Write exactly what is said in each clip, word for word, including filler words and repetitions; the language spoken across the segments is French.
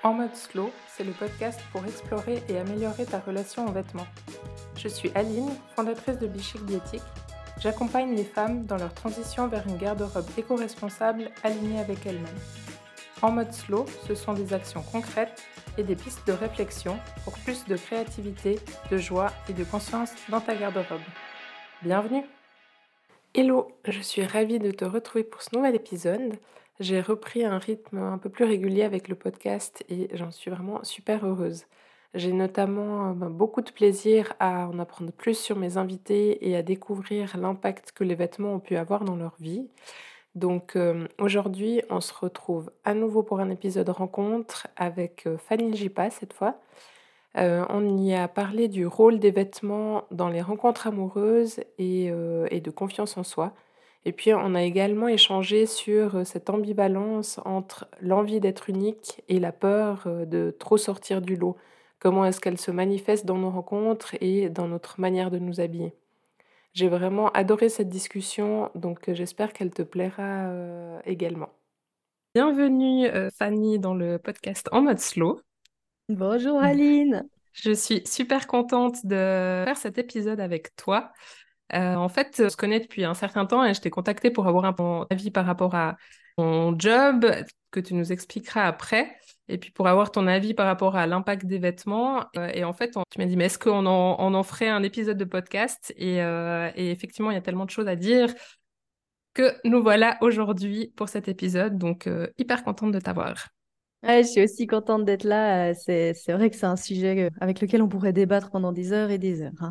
En mode slow, c'est le podcast pour explorer et améliorer ta relation aux vêtements. Je suis Aline, fondatrice de Bichic Biétique. J'accompagne les femmes dans leur transition vers une garde-robe éco-responsable alignée avec elles-mêmes. En mode slow, ce sont des actions concrètes et des pistes de réflexion pour plus de créativité, de joie et de conscience dans ta garde-robe. Bienvenue! Hello, je suis ravie de te retrouver pour ce nouvel épisode. J'ai repris un rythme un peu plus régulier avec le podcast et j'en suis vraiment super heureuse. J'ai notamment ben, beaucoup de plaisir à en apprendre plus sur mes invités et à découvrir l'impact que les vêtements ont pu avoir dans leur vie. Donc euh, aujourd'hui, on se retrouve à nouveau pour un épisode rencontre avec euh, Fanny Jipa cette fois. Euh, on y a parlé du rôle des vêtements dans les rencontres amoureuses et, euh, et de confiance en soi. Et puis on a également échangé sur euh, cette ambivalence entre l'envie d'être unique et la peur euh, de trop sortir du lot. Comment est-ce qu'elle se manifeste dans nos rencontres et dans notre manière de nous habiller. J'ai vraiment adoré cette discussion, donc euh, j'espère qu'elle te plaira euh, également. Bienvenue euh, Fanny dans le podcast En mode slow. Bonjour Aline. Je suis super contente de faire cet épisode avec toi. Euh, en fait, on se connaît depuis un certain temps et je t'ai contactée pour avoir un ton avis par rapport à ton job que tu nous expliqueras après. Et puis pour avoir ton avis par rapport à l'impact des vêtements. Euh, et en fait, on- tu m'as dit, mais est-ce qu'on en, on en ferait un épisode de podcast? Et, euh, et effectivement, il y a tellement de choses à dire que nous voilà aujourd'hui pour cet épisode. Donc, euh, hyper contente de t'avoir. Ouais, je suis aussi contente d'être là. Euh, C'est, c'est vrai que c'est un sujet euh, avec lequel on pourrait débattre pendant des heures et des heures, hein.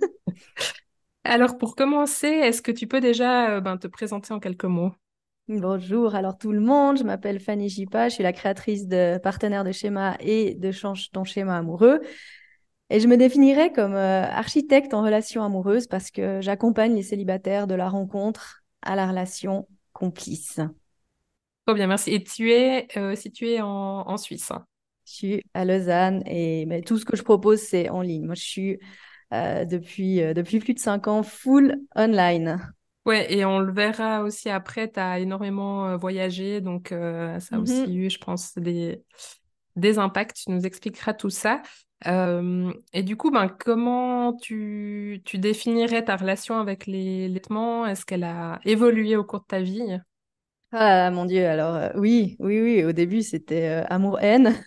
Alors, pour commencer, est-ce que tu peux déjà euh, ben, te présenter en quelques mots? Bonjour alors tout le monde, je m'appelle Fanny Jipa, je suis la créatrice de Partenaire de schéma et de Change ton schéma amoureux. Et je me définirais comme euh, architecte en relation amoureuse parce que j'accompagne les célibataires de la rencontre à la relation complice. Trop bien, merci. Et tu es euh, située en, en Suisse, hein? Je suis à Lausanne et mais tout ce que je propose, c'est en ligne. Moi, je suis euh, depuis, euh, depuis plus de cinq ans full online. Ouais, et on le verra aussi après, tu as énormément euh, voyagé, donc euh, ça a aussi Mhm. eu, je pense, des, des impacts. Tu nous expliqueras tout ça. Euh, et du coup, ben, comment tu, tu définirais ta relation avec les, les vêtements? Est-ce qu'elle a évolué au cours de ta vie? Ah mon Dieu, alors euh, oui, oui, oui, au début c'était euh, amour-haine,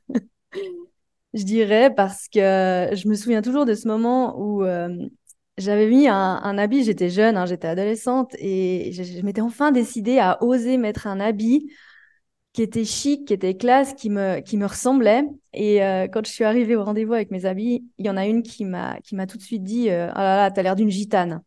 je dirais, parce que je me souviens toujours de ce moment où euh, j'avais mis un, un habit, j'étais jeune, hein, j'étais adolescente, et je, je m'étais enfin décidée à oser mettre un habit qui était chic, qui était classe, qui me, qui me ressemblait. Et euh, quand je suis arrivée au rendez-vous avec mes habits, il y en a une qui m'a, qui m'a tout de suite dit euh, ah là là, t'as l'air d'une gitane.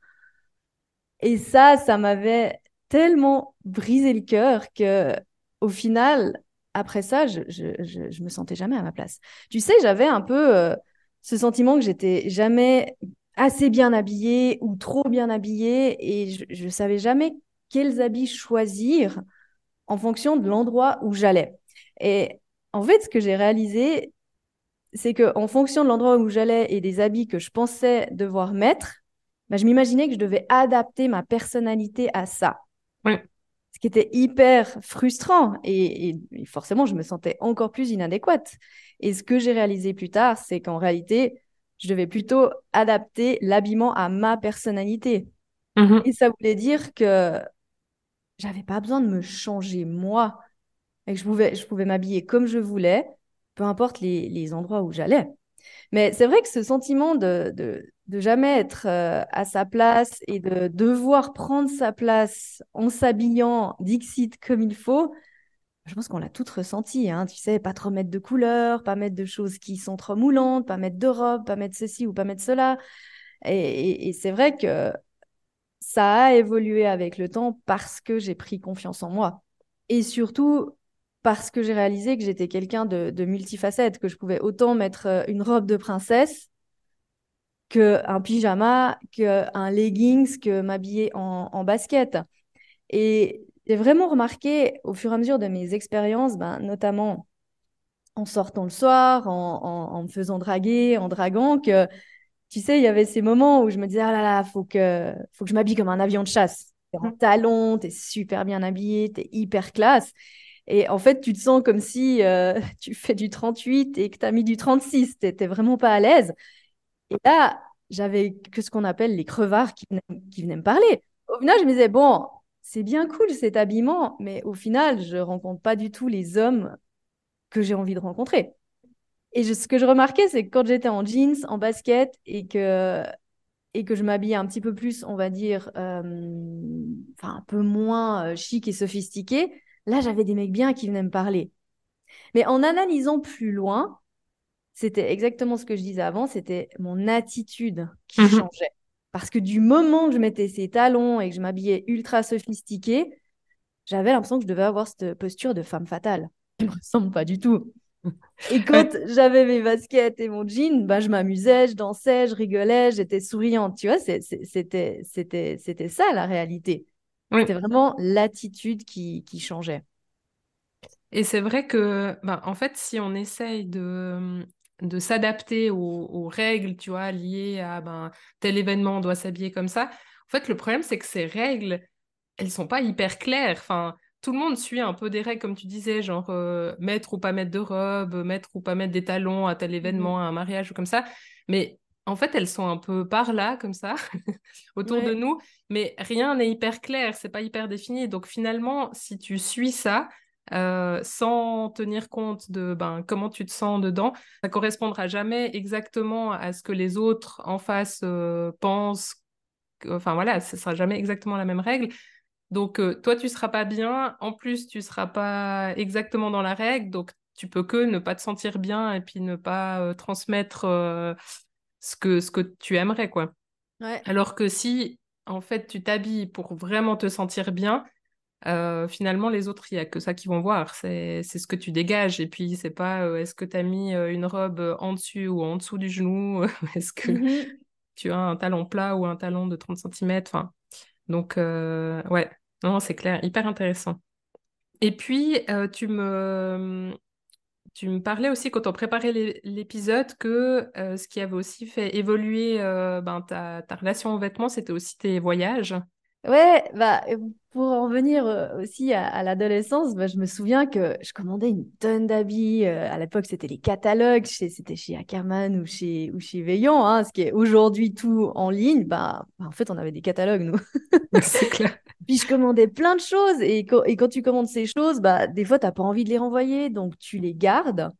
Et ça, ça m'avait tellement brisé le cœur que, au final, après ça, je, je, je, je me sentais jamais à ma place. Tu sais, j'avais un peu euh, ce sentiment que j'étais jamais assez bien habillée ou trop bien habillée et je, je savais jamais quels habits choisir en fonction de l'endroit où j'allais. Et en fait, ce que j'ai réalisé, c'est que en fonction de l'endroit où j'allais et des habits que je pensais devoir mettre, bah, je m'imaginais que je devais adapter ma personnalité à ça. Oui. Ce qui était hyper frustrant et, et- et forcément, je me sentais encore plus inadéquate. Et ce que j'ai réalisé plus tard, c'est qu'en réalité, je devais plutôt adapter l'habillement à ma personnalité. Mhm. Et ça voulait dire que j'avais pas besoin de me changer moi et que je pouvais, je pouvais m'habiller comme je voulais, peu importe les, les endroits où j'allais. Mais c'est vrai que ce sentiment de, de, de jamais être euh, à sa place et de devoir prendre sa place en s'habillant dixit comme il faut, je pense qu'on l'a toutes ressenti, hein, tu sais, pas trop mettre de couleurs, pas mettre de choses qui sont trop moulantes, pas mettre de robes, pas mettre ceci ou pas mettre cela. Et, et, et c'est vrai que ça a évolué avec le temps parce que j'ai pris confiance en moi. Et surtout parce que j'ai réalisé que j'étais quelqu'un de, de multifacette, que je pouvais autant mettre euh, une robe de princesse qu'un pyjama, qu'un leggings, que m'habiller en, en basket. Et j'ai vraiment remarqué au fur et à mesure de mes expériences, ben, notamment en sortant le soir, en, en, en me faisant draguer, en draguant, que tu sais, il y avait ces moments où je me disais, ah là là, faut que, faut que je m'habille comme un avion de chasse. T'es en talons, t'es super bien habillé, t'es hyper classe. Et en fait, tu te sens comme si euh, tu fais du trente-huit et que tu as mis du trente-six. Tu n'étais vraiment pas à l'aise. Et là, j'avais que ce qu'on appelle les crevards qui venaient, qui venaient me parler. Au final, je me disais, bon, c'est bien cool cet habillement, mais au final, je rencontre pas du tout les hommes que j'ai envie de rencontrer. Et je- ce que je remarquais, c'est que quand j'étais en jeans, en basket et que, et que je m'habillais un petit peu plus, on va dire, euh, enfin, un peu moins euh, chic et sophistiqué, là, j'avais des mecs bien qui venaient me parler. Mais en analysant plus loin, c'était exactement ce que je disais avant, c'était mon attitude qui Mhm. changeait. Parce que du moment que je mettais ces talons et que je m'habillais ultra sophistiqué, j'avais l'impression que je devais avoir cette posture de femme fatale. Je ne me ressemble pas du tout. Et quand Ouais. j'avais mes baskets et mon jean, bah, je m'amusais, je dansais, je rigolais, j'étais souriante. Tu vois, c'est- c'est- c'était, c'était, c'était ça la réalité. C'était Oui. vraiment l'attitude qui, qui changeait. Et c'est vrai que, ben, en fait, si on essaye de, de s'adapter aux, aux règles, tu vois, liées à ben, tel événement, on doit s'habiller comme ça, en fait, le problème, c'est que ces règles, elles sont pas hyper claires. Enfin, tout le monde suit un peu des règles, comme tu disais, genre euh, mettre ou pas mettre de robe, mettre ou pas mettre des talons à tel événement, Mhm. à un mariage ou comme ça. Mais en fait, elles sont un peu par là, comme ça, autour de Ouais. nous, mais rien n'est hyper clair, c'est pas hyper défini. Donc finalement, si tu suis ça, euh, sans tenir compte de ben, comment tu te sens dedans, ça correspondra jamais exactement à ce que les autres en face euh, pensent. Enfin voilà, ce sera jamais exactement la même règle. Donc, euh, toi, tu seras pas bien. En plus, tu seras pas exactement dans la règle. Donc, tu peux que ne pas te sentir bien et puis ne pas euh, transmettre euh, ce que, ce que tu aimerais, quoi. Ouais. Alors que si, en fait, tu t'habilles pour vraiment te sentir bien, euh, finalement, les autres, il y a que ça qu'ils vont voir. C'est, c'est ce que tu dégages. Et puis, c'est pas euh, est-ce que tu as mis euh, une robe euh, en dessus ou en dessous du genou? Est-ce que Mhm. tu as un talon plat ou un talon de trente centimètres? Enfin, donc, euh, ouais, non, c'est clair, hyper intéressant. Et puis, euh, tu me, tu me parlais aussi quand on préparait l'é- l'épisode que euh, ce qui avait aussi fait évoluer euh, ben, ta, ta relation aux vêtements, c'était aussi tes voyages. Ouais, bah, euh, pour en revenir euh, aussi à, à l'adolescence, bah, je me souviens que je commandais une tonne d'habits. euh, à l'époque, c'était les catalogues, chez- c'était chez Ackerman ou chez, ou chez Veillant, hein, ce qui est aujourd'hui tout en ligne. Bah, bah, en fait, on avait des catalogues, nous. C'est clair. Puis je commandais plein de choses. Et, quand- et quand tu commandes ces choses, bah, des fois, tu n'as pas envie de les renvoyer, donc tu les gardes.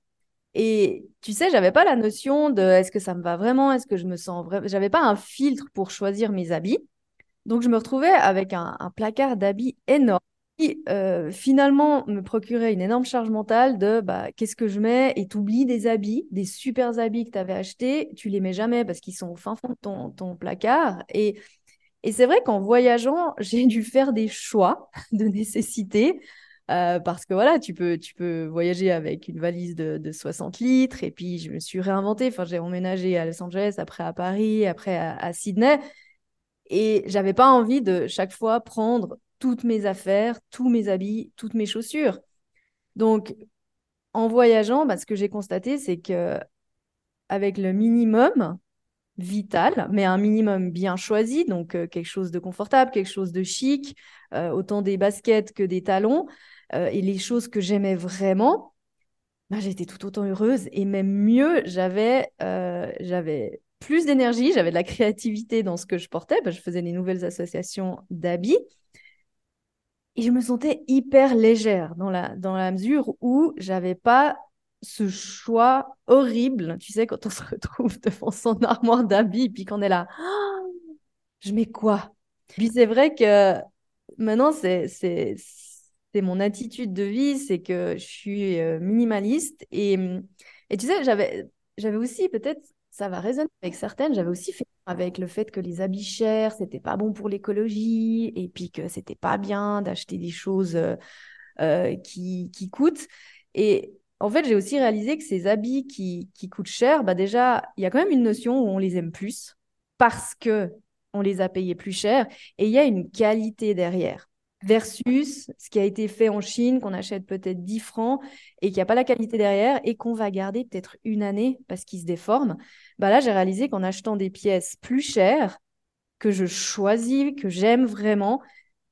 Et tu sais, j'avais pas la notion de est-ce que ça me va vraiment, est-ce que je me sens vraiment. J'avais pas un filtre pour choisir mes habits. Donc, je me retrouvais avec un, un placard d'habits énorme qui, euh, finalement, me procurait une énorme charge mentale de bah, qu'est-ce que je mets et t'oublies des habits, des super habits que tu avais achetés, tu les mets jamais parce qu'ils sont au fin fond de ton, ton placard. Et, et c'est vrai qu'en voyageant, j'ai dû faire des choix de nécessité. euh, parce que voilà, tu peux, tu peux voyager avec une valise de, de soixante litres et puis je me suis réinventée. Enfin, j'ai emménagé à Los Angeles, après à Paris, après à, à Sydney. Et j'avais pas envie de chaque fois prendre toutes mes affaires, tous mes habits, toutes mes chaussures. Donc, en voyageant, bah, ce que j'ai constaté, c'est que avec le minimum vital, mais un minimum bien choisi, donc euh, quelque chose de confortable, quelque chose de chic, euh, autant des baskets que des talons, euh, et les choses que j'aimais vraiment, bah, j'étais tout autant heureuse. Et même mieux, j'avais euh, j'avais plus d'énergie, j'avais de la créativité dans ce que je portais. Bah, je faisais des nouvelles associations d'habits. Et je me sentais hyper légère dans la, dans la mesure où j'avais pas ce choix horrible. Tu sais, quand on se retrouve devant son armoire d'habits, puis qu'on est là, ah, je mets quoi? Puis c'est vrai que maintenant, c'est, c'est, c'est mon attitude de vie, c'est que je suis euh, minimaliste. Et, et tu sais, j'avais, j'avais aussi, peut-être, ça va résonner avec certaines, j'avais aussi fait avec le fait que les habits chers, c'était pas bon pour l'écologie, et puis que c'était pas bien d'acheter des choses euh, euh, qui, qui coûtent. Et en fait, j'ai aussi réalisé que ces habits qui, qui coûtent cher, bah déjà, il y a quand même une notion où on les aime plus parce que on les a payés plus cher et il y a une qualité derrière. Versus ce qui a été fait en Chine, qu'on achète peut-être dix francs et qui n'a pas la qualité derrière et qu'on va garder peut-être une année parce qu'il se déforme. Bah là, j'ai réalisé qu'en achetant des pièces plus chères, que je choisis, que j'aime vraiment,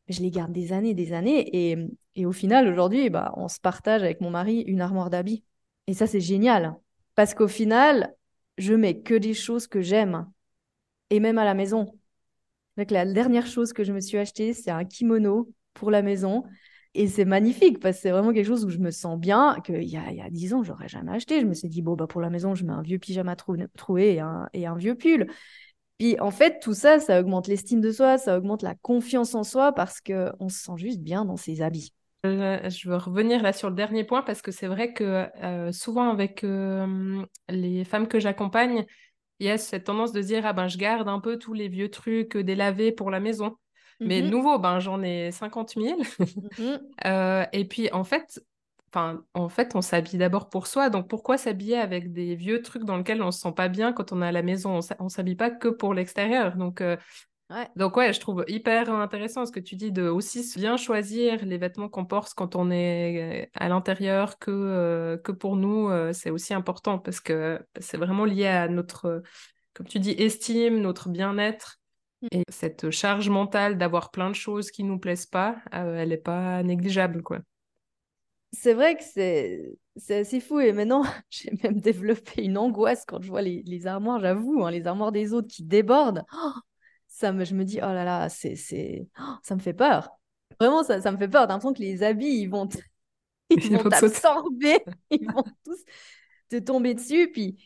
je les garde des années, des années. Et, et au final, aujourd'hui, bah, on se partage avec mon mari une armoire d'habits. Et ça, c'est génial. Parce qu'au final, je mets que des choses que j'aime. Et même à la maison. Donc, la dernière chose que je me suis achetée, c'est un kimono pour la maison. Et c'est magnifique parce que c'est vraiment quelque chose où je me sens bien, qu'il y a, il y a dix ans, je n'aurais jamais acheté. Je me suis dit, bon, bah, pour la maison, je mets un vieux pyjama trou- troué et un, et un vieux pull. Puis en fait, tout ça, ça augmente l'estime de soi, ça augmente la confiance en soi parce qu'on se sent juste bien dans ses habits. Euh, je veux revenir là sur le dernier point parce que c'est vrai que euh, souvent avec euh, les femmes que j'accompagne, il y a cette tendance de dire ah ben je garde un peu tous les vieux trucs délavés pour la maison. Mais de Mhm, nouveau, ben j'en ai cinquante mille. mhm. Euh, et puis en fait, enfin, en fait, on s'habille d'abord pour soi. Donc pourquoi s'habiller avec des vieux trucs dans lesquels on se sent pas bien quand on est à la maison? On s- on s'habille pas que pour l'extérieur. Donc euh, Ouais, donc ouais, je trouve hyper intéressant ce que tu dis de aussi bien choisir les vêtements qu'on porte quand on est euh, à l'intérieur que, euh, que pour nous, euh, c'est aussi important parce que c'est vraiment lié à notre, euh, comme tu dis, estime, notre bien-être et cette charge mentale d'avoir plein de choses qui nous plaisent pas, euh, elle est pas négligeable, quoi. c'est vrai que c'est c'est assez fou et maintenant j'ai même développé une angoisse quand je vois les, les armoires, j'avoue, hein, les armoires des autres qui débordent. Oh, ça me, je me dis, oh là là, c'est, c'est... oh, ça me fait peur. Vraiment, ça, ça me fait peur. T'as l'impression que les habits, ils vont t- ils Il vont faut te sauter. t'absorber, ils vont tous te tomber dessus. Puis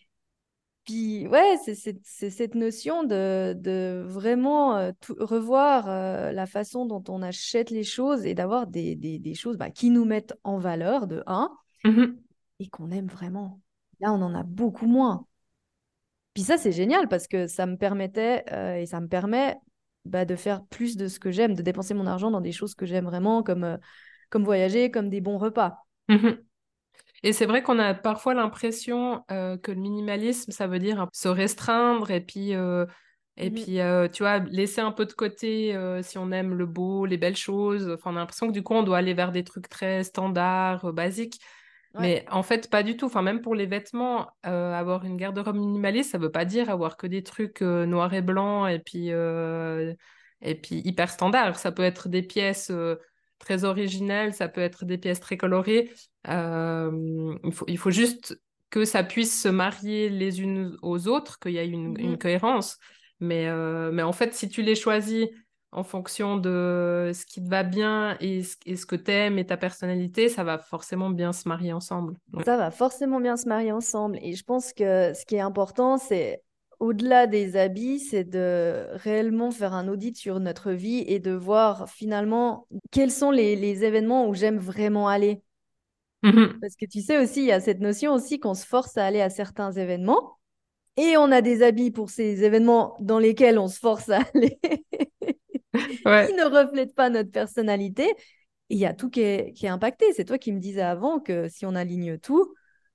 Puis ouais, c'est c'est- c'est cette notion de, de vraiment euh, tout- revoir euh, la façon dont on achète les choses et d'avoir des, des, des choses bah, qui nous mettent en valeur, de un, Mhm. et qu'on aime vraiment. Là, on en a beaucoup moins. Puis ça, c'est génial parce que ça me permettait euh, et ça me permet bah, de faire plus de ce que j'aime, de dépenser mon argent dans des choses que j'aime vraiment, comme, euh, comme voyager, comme des bons repas. Mhm. Et c'est vrai qu'on a parfois l'impression euh, que le minimalisme, ça veut dire un peu se restreindre et puis, euh, et Mhm. puis euh, tu vois, laisser un peu de côté euh, si on aime le beau, les belles choses. Enfin, on a l'impression que du coup, on doit aller vers des trucs très standards, euh, basiques. Ouais. Mais en fait, pas du tout. Enfin, même pour les vêtements, euh, avoir une garde-robe minimaliste, ça veut pas dire avoir que des trucs euh, noirs et blancs et puis, euh, et puis hyper standards. Ça peut être des pièces euh, très originales, ça peut être des pièces très colorées. Euh, il faut, il faut juste que ça puisse se marier les unes aux autres, qu'il y ait une, une Mhm. cohérence. Mais, euh, mais en fait, si tu les choisis en fonction de ce qui te va bien et ce, et ce que t'aimes et ta personnalité, ça va forcément bien se marier ensemble. Ouais. Ça va forcément bien se marier ensemble. Et je pense que ce qui est important, c'est au-delà des habits, c'est de réellement faire un audit sur notre vie et de voir finalement quels sont les, les événements où j'aime vraiment aller. Mhm. Parce que tu sais aussi, il y a cette notion aussi qu'on se force à aller à certains événements et on a des habits pour ces événements dans lesquels on se force à aller qui Ouais. ne reflètent pas notre personnalité. Et il y a tout qui est, qui est impacté. C'est toi qui me disais avant que si on aligne tout,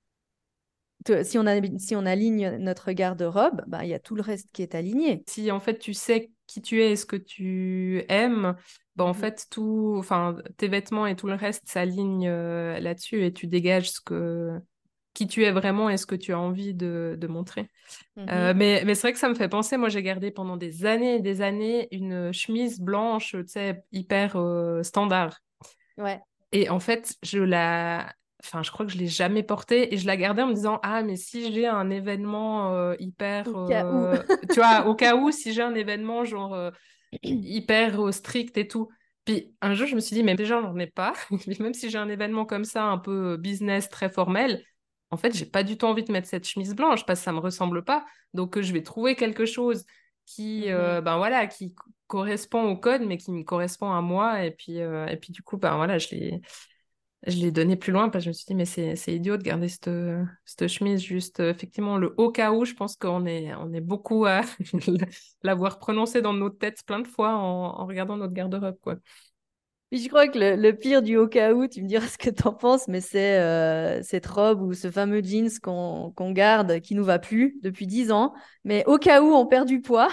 te- si on, a, si on aligne notre garde-robe, bah, il y a tout le reste qui est aligné. Si en fait tu sais qui tu es et ce que tu aimes, bah, en Mhm. fait tout, enfin tes vêtements et tout le reste s'alignent euh, là-dessus et tu dégages ce que qui tu es vraiment et ce que tu as envie de, de montrer. Euh, Mhm. mais mais c'est vrai que ça me fait penser, moi j'ai gardé pendant des années et des années une chemise blanche, tu sais, hyper euh, standard. Ouais, Et en fait, je la... Enfin, je crois que je l'ai jamais portée et je la gardais en me disant, ah, mais si j'ai un événement euh, hyper... au cas où. euh, Tu vois, au cas où, si j'ai un événement genre euh, hyper euh, strict et tout. Puis un jour, je me suis dit, mais déjà, j'en ai pas. Puis même si j'ai un événement comme ça, un peu euh, business, très formel, en fait, j'ai pas du tout envie de mettre cette chemise blanche parce que ça me ressemble pas. Donc, euh, je vais trouver quelque chose qui, Mhm. euh, ben voilà, qui co- correspond au code, mais qui me correspond à moi. Et puis, euh, et puis du coup, ben voilà, je l'ai, je l'ai donné plus loin parce que je me suis dit, mais c'est, c'est idiot de garder cette, cette chemise juste, euh, effectivement, le au cas où, je pense qu'on est, on est beaucoup à l'avoir prononcé dans nos têtes plein de fois en, en regardant notre garde-robe, quoi. Puis je crois que le, le pire du au cas où, tu me diras ce que t'en penses, mais c'est euh, cette robe ou ce fameux jeans qu'on qu'on garde qui nous va plus depuis dix ans. Mais au cas où on perd du poids,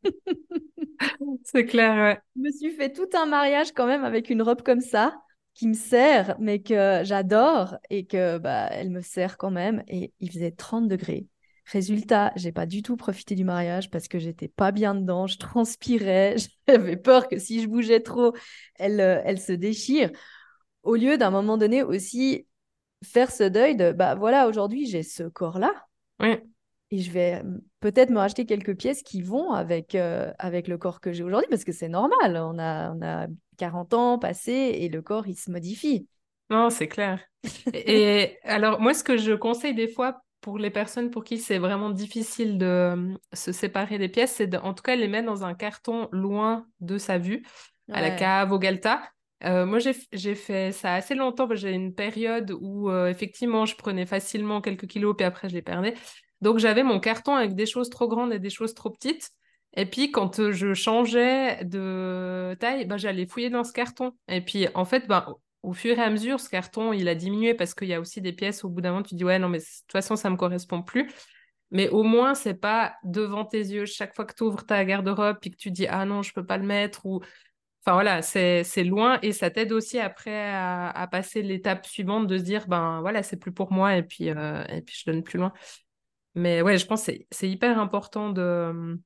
C'est clair, ouais. je me suis fait tout un mariage quand même avec une robe comme ça qui me sert, mais que j'adore et que bah, elle me sert quand même. Et il faisait trente degrés. Résultat, j'ai pas du tout profité du mariage parce que j'étais pas bien dedans, je transpirais, j'avais peur que si je bougeais trop, elle, euh, elle se déchire. Au lieu d'un moment donné aussi faire ce deuil de, bah voilà, aujourd'hui j'ai ce corps-là Oui. et je vais euh, peut-être me racheter quelques pièces qui vont avec, euh, avec le corps que j'ai aujourd'hui parce que c'est normal, on a, on a quarante ans passés et le corps il se modifie. Non, c'est clair. Et alors, moi, ce que je conseille des fois pour les personnes pour qui c'est vraiment difficile de euh, se séparer des pièces, c'est de- en tout cas les mettre dans un carton loin de sa vue, à la Ouais. cave, au Galta. Euh, moi, j'ai j'ai fait ça assez longtemps, parce que j'ai une période où euh, effectivement je prenais facilement quelques kilos, puis après je les perdais. Donc j'avais mon carton avec des choses trop grandes et des choses trop petites. Et puis quand euh, je changeais de taille, bah, j'allais fouiller dans ce carton. Et puis en fait, bah, au fur et à mesure, ce carton, il a diminué parce qu'il y a aussi des pièces, au bout d'un moment, tu dis, ouais, non, mais de toute façon, ça me correspond plus. Mais au moins, c'est pas devant tes yeux chaque fois que tu ouvres ta garde-robe et que tu dis, ah non, je peux pas le mettre. Ou... Enfin voilà, c'est, c'est loin et ça t'aide aussi après à, à passer l'étape suivante de se dire, ben voilà, c'est plus pour moi et puis, euh, et puis je donne plus loin. Mais ouais, je pense que c'est, c'est hyper important de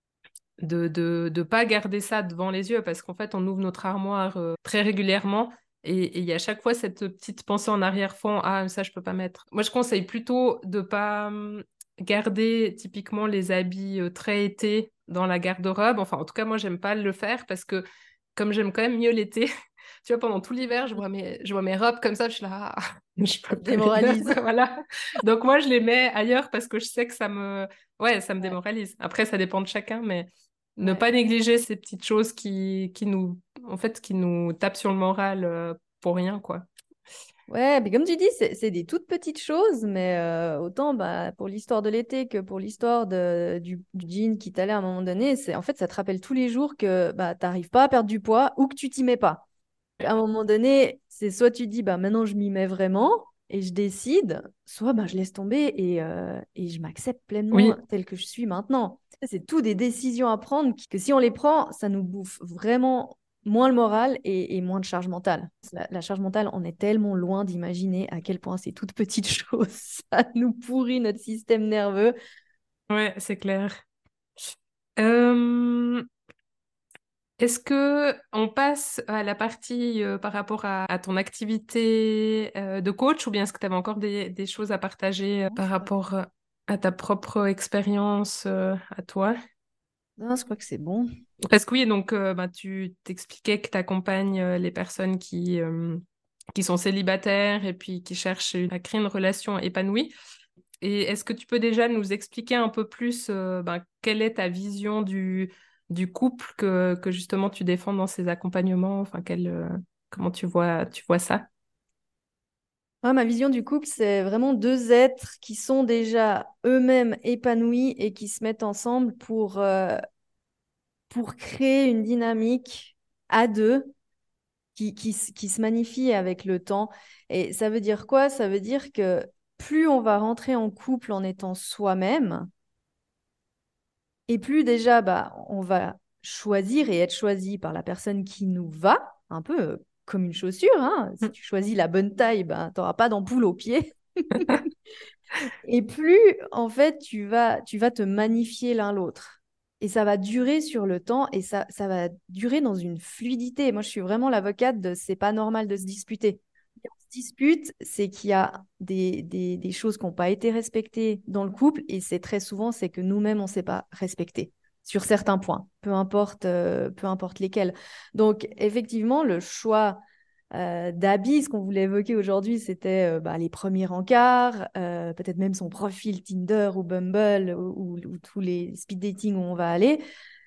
de, de, de pas garder ça devant les yeux parce qu'en fait, on ouvre notre armoire euh, très régulièrement et et il y a chaque fois cette petite pensée en arrière-fond, ah, ça, je peux pas mettre. Moi, je conseille plutôt de pas hum, garder typiquement les habits euh, très été dans la garde-robe. Enfin, en tout cas, moi, j'aime pas le faire parce que comme j'aime quand même mieux l'été, tu vois, pendant tout l'hiver, je vois mes, je vois mes robes comme ça, je suis là, ah, je Ça peux te pas les démoralise. mettre, voilà. Donc moi, je les mets ailleurs parce que je sais que ça me, ouais, ça me Ouais, démoralise. Après, ça dépend de chacun, mais ne ouais. pas négliger ces petites choses qui, qui nous, en fait, qui nous tapent sur le moral euh, pour rien, quoi. Ouais, mais comme tu dis, c'est c'est des toutes petites choses, mais euh, autant bah, pour l'histoire de l'été que pour l'histoire de, du, du jean qui t'allait à un moment donné, c'est en fait ça te rappelle tous les jours que bah, tu n'arrives pas à perdre du poids ou que tu t'y mets pas. À un moment donné, c'est soit tu dis bah maintenant je m'y mets vraiment et je décide, soit bah, je laisse tomber et, euh, et je m'accepte pleinement Oui, tel que je suis maintenant. C'est tout des décisions à prendre qui- que si on les prend, ça nous bouffe vraiment moins le moral et, et moins de charge mentale. La, la charge mentale, on est tellement loin d'imaginer à quel point ces toutes petites choses, ça nous pourrit notre système nerveux. ouais, c'est clair. Euh, Est-ce que on passe à la partie euh, par rapport à, à ton activité euh, de coach ou bien est-ce que tu avais encore des, des choses à partager euh, Non, par je crois que, rapport euh, à ta propre expérience euh, à toi? non, je crois que c'est bon. Parce que oui, donc euh, bah, tu t'expliquais que tu accompagnes euh, les personnes qui, euh, qui sont célibataires et puis qui cherchent une- à créer une relation épanouie. Et est-ce que tu peux déjà nous expliquer un peu plus euh, ben, quelle est ta vision du, du couple que, que justement tu défends dans ces accompagnements? Enfin, quel, euh, comment tu vois, tu vois ça? Ah, ma vision du couple, c'est vraiment deux êtres qui sont déjà eux-mêmes épanouis et qui se mettent ensemble pour, euh, pour créer une dynamique à deux qui, qui, s- qui se magnifie avec le temps. Et ça veut dire quoi? Ça veut dire que plus on va rentrer en couple en étant soi-même, et plus déjà bah, on va choisir et être choisi par la personne qui nous va, un peu euh, comme une chaussure, hein. Si tu choisis la bonne taille, bah, tu n'auras pas d'ampoule au pied. Et plus, en fait, tu vas, tu vas te magnifier l'un l'autre. Et ça va durer sur le temps et ça, ça va durer dans une fluidité. Moi, je suis vraiment l'avocate de c'est pas normal de se disputer. Et on se dispute, c'est qu'il y a des, des, des choses qui n'ont pas été respectées dans le couple et c'est très souvent, c'est que nous-mêmes, on ne s'est pas respecté sur certains points, peu importe, euh, peu importe lesquels. Donc, effectivement, le choix euh, d'habits, ce qu'on voulait évoquer aujourd'hui, c'était euh, bah, les premiers rencarts, euh, peut-être même son profil Tinder ou Bumble ou, ou- ou tous les speed dating où on va aller.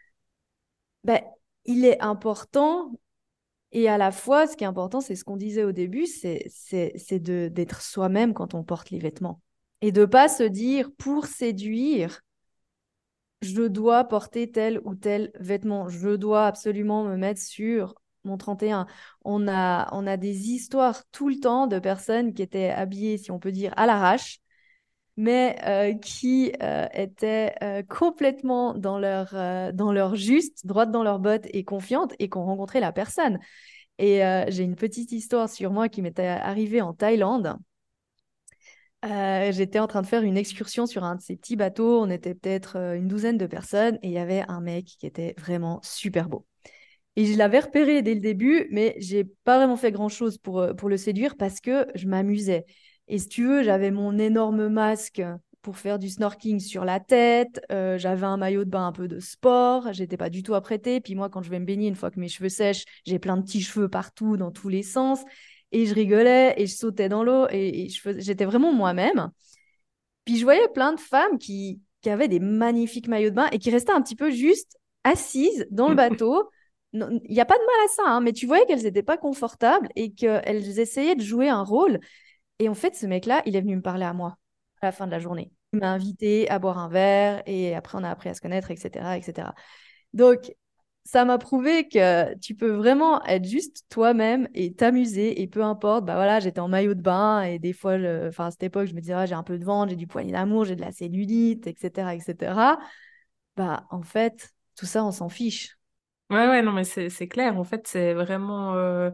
Ben, il est important et à la fois, ce qui est important, c'est ce qu'on disait au début, c'est, c'est, c'est de, d'être soi-même quand on porte les vêtements. Et de pas se dire, pour séduire, je dois porter tel ou tel vêtement. Je dois absolument me mettre sur mon trente et un. On a, on a des histoires tout le temps de personnes qui étaient habillées, si on peut dire, à l'arrache, mais euh, qui euh, étaient euh, complètement dans leur, euh, dans leur juste, droite dans leurs bottes et confiantes, et qui ont rencontré la personne. Et euh, j'ai une petite histoire sur moi qui m'était arrivée en Thaïlande. Euh, j'étais en train de faire une excursion sur un de ces petits bateaux. On était peut-être euh, une douzaine de personnes et il y avait un mec qui était vraiment super beau. Et je l'avais repéré dès le début, mais j'ai pas vraiment fait grand-chose pour, euh, pour le séduire parce que je m'amusais. Et si tu veux, j'avais mon énorme masque pour faire du snorkeling sur la tête. Euh, j'avais un maillot de bain un peu de sport. J'étais pas du tout apprêtée. Puis moi, quand je vais me baigner, une fois que mes cheveux sèchent, j'ai plein de petits cheveux partout, dans tous les sens. Et je rigolais et je sautais dans l'eau et, et je faisais... j'étais vraiment moi-même. Puis je voyais plein de femmes qui, qui avaient des magnifiques maillots de bain et qui restaient un petit peu juste assises dans le bateau. Non, il n'y a pas de mal à ça, hein, mais tu voyais qu'elles n'étaient pas confortables et qu'elles essayaient de jouer un rôle. Et en fait, ce mec-là, il est venu me parler à moi à la fin de la journée. Il m'a invité à boire un verre et après, on a appris à se connaître, et cetera, et cetera. Donc, ça m'a prouvé que tu peux vraiment être juste toi-même et t'amuser et peu importe, bah voilà, j'étais en maillot de bain et des fois, je- enfin à cette époque, je me disais, ah, j'ai un peu de ventre, j'ai du poignet d'amour, j'ai de la cellulite, et cetera, et cetera. Bah en fait, tout ça, on s'en fiche. Ouais, ouais, non, mais c'est c'est clair. En fait, c'est vraiment euh,